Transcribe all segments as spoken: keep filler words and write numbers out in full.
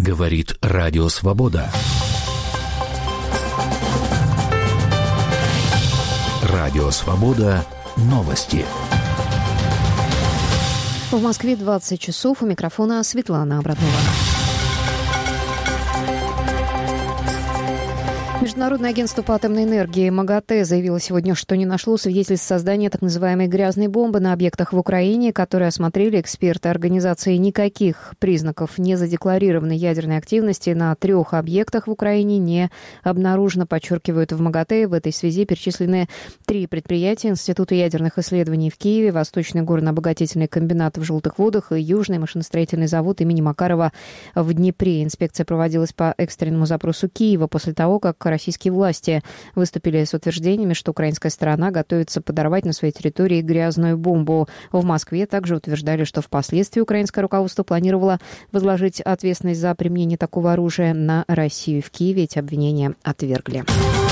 Говорит Радио Свобода. Радио Свобода. Новости. В Москве двадцать часов. У микрофона Светлана Абрамова. Международное агентство по атомной энергии МАГАТЭ заявило сегодня, что не нашло свидетельств создания так называемой грязной бомбы на объектах в Украине, которые осмотрели эксперты организации. Никаких признаков незадекларированной ядерной активности на трех объектах в Украине не обнаружено, подчеркивают в МАГАТЭ. В этой связи перечислены три предприятия: Института ядерных исследований в Киеве, Восточный горно-обогатительный комбинат в Желтых водах и Южный машиностроительный завод имени Макарова в Днепре. Инспекция проводилась по экстренному запросу Киева после того, как российские власти выступили с утверждениями, что украинская сторона готовится подорвать на своей территории грязную бомбу. В Москве также утверждали, что впоследствии украинское руководство планировало возложить ответственность за применение такого оружия на Россию. В Киеве эти обвинения отвергли.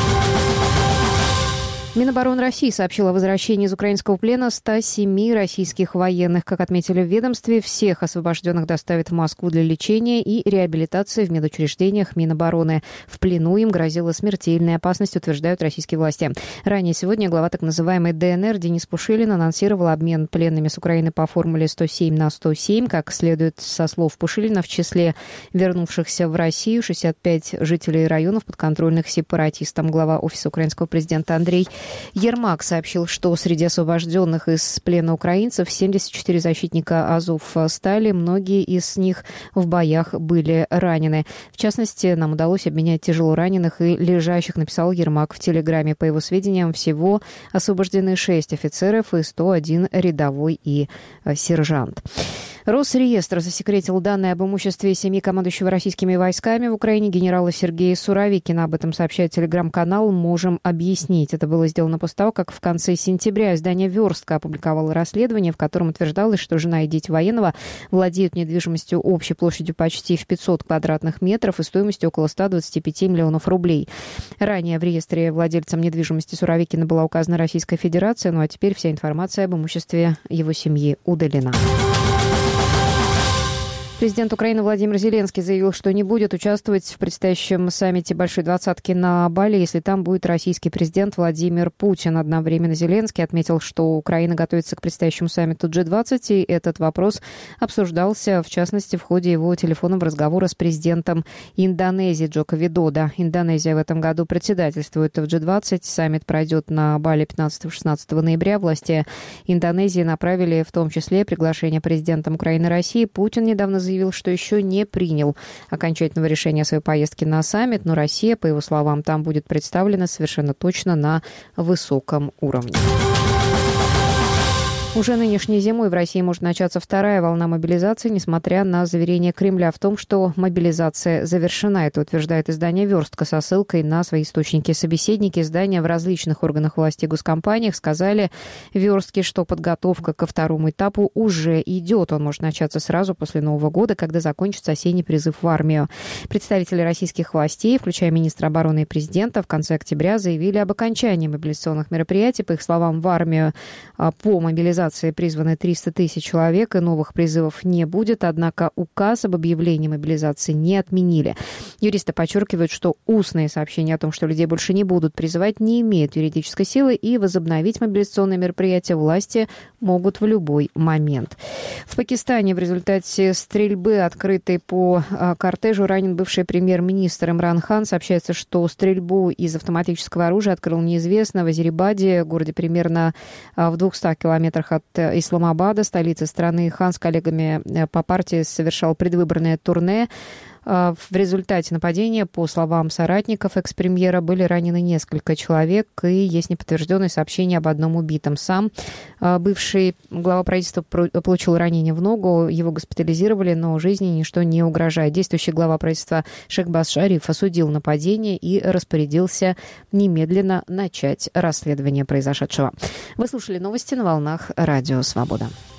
Минобороны России сообщила о возвращении из украинского плена ста семи российских военных. Как отметили в ведомстве, всех освобожденных доставят в Москву для лечения и реабилитации в медучреждениях Минобороны. В плену им грозила смертельная опасность, утверждают российские власти. Ранее сегодня глава так называемой ДНР Денис Пушилин анонсировал обмен пленными с Украины по формуле сто семь на сто семь. Как следует со слов Пушилина, в числе вернувшихся в Россию шестьдесят пять жителей районов, подконтрольных сепаратистам. Глава офиса украинского президента Андрей Ермак сообщил, что среди освобожденных из плена украинцев семьдесят четыре защитника Азовстали. Многие из них в боях были ранены. В частности, нам удалось обменять тяжело раненых и лежащих, написал Ермак в Телеграме. По его сведениям, всего освобождены шесть офицеров и сто один рядовой и сержант. Росреестр засекретил данные об имуществе семьи командующего российскими войсками в Украине генерала Сергея Суровикина. Об этом сообщает телеграм-канал «Можем объяснить». Это было сделано после того, как в конце сентября издание «Верстка» опубликовало расследование, в котором утверждалось, что жена и дети военного владеют недвижимостью общей площадью почти в пятьсот квадратных метров и стоимостью около ста двадцати пяти миллионов рублей. Ранее в реестре владельцем недвижимости Суровикина была указана Российская Федерация, ну а теперь вся информация об имуществе его семьи удалена. Президент Украины Владимир Зеленский заявил, что не будет участвовать в предстоящем саммите Большой двадцатки на Бали, если там будет российский президент Владимир Путин. Одновременно Зеленский отметил, что Украина готовится к предстоящему саммиту джи двадцать, и этот вопрос обсуждался, в частности, в ходе его телефонного разговора с президентом Индонезии Джоко Видодо. Индонезия в этом году председательствует в джи двадцать. Саммит пройдет на Бали пятнадцатого-шестнадцатого ноября. Власти Индонезии направили в том числе приглашение президентам Украины и России. Путин недавно заявил, заявил, что еще не принял окончательного решения о своей поездке на саммит, но Россия, по его словам, там будет представлена совершенно точно на высоком уровне. Уже нынешней зимой в России может начаться вторая волна мобилизации, несмотря на заверение Кремля в том, что мобилизация завершена. Это утверждает издание «Верстка» со ссылкой на свои источники. Собеседники издания в различных органах власти и госкомпаниях сказали «Верстке», что подготовка ко второму этапу уже идет. Он может начаться сразу после Нового года, когда закончится осенний призыв в армию. Представители российских властей, включая министра обороны и президента, в конце октября заявили об окончании мобилизационных мероприятий. По их словам, в армию по мобилизации призваны триста тысяч человек, и новых призывов не будет, однако указ об объявлении мобилизации не отменили. Юристы подчеркивают, что устные сообщения о том, что людей больше не будут призывать, не имеют юридической силы, и возобновить мобилизационные мероприятия власти могут в любой момент. В Пакистане в результате стрельбы, открытой по кортежу, ранен бывший премьер-министр Имран Хан. Сообщается, что стрельбу из автоматического оружия открыл неизвестно в Азербайджане, городе примерно в двухстах километрах от Исламабада, столицы страны. Хан с коллегами по партии совершал предвыборное турне. В результате нападения, по словам соратников экс-премьера, были ранены несколько человек, и есть неподтвержденные сообщения об одном убитом. Сам бывший глава правительства получил ранение в ногу, его госпитализировали, но жизни ничто не угрожает. Действующий глава правительства Шехбаз Шариф осудил нападение и распорядился немедленно начать расследование произошедшего. Вы слушали новости на волнах Радио Свобода.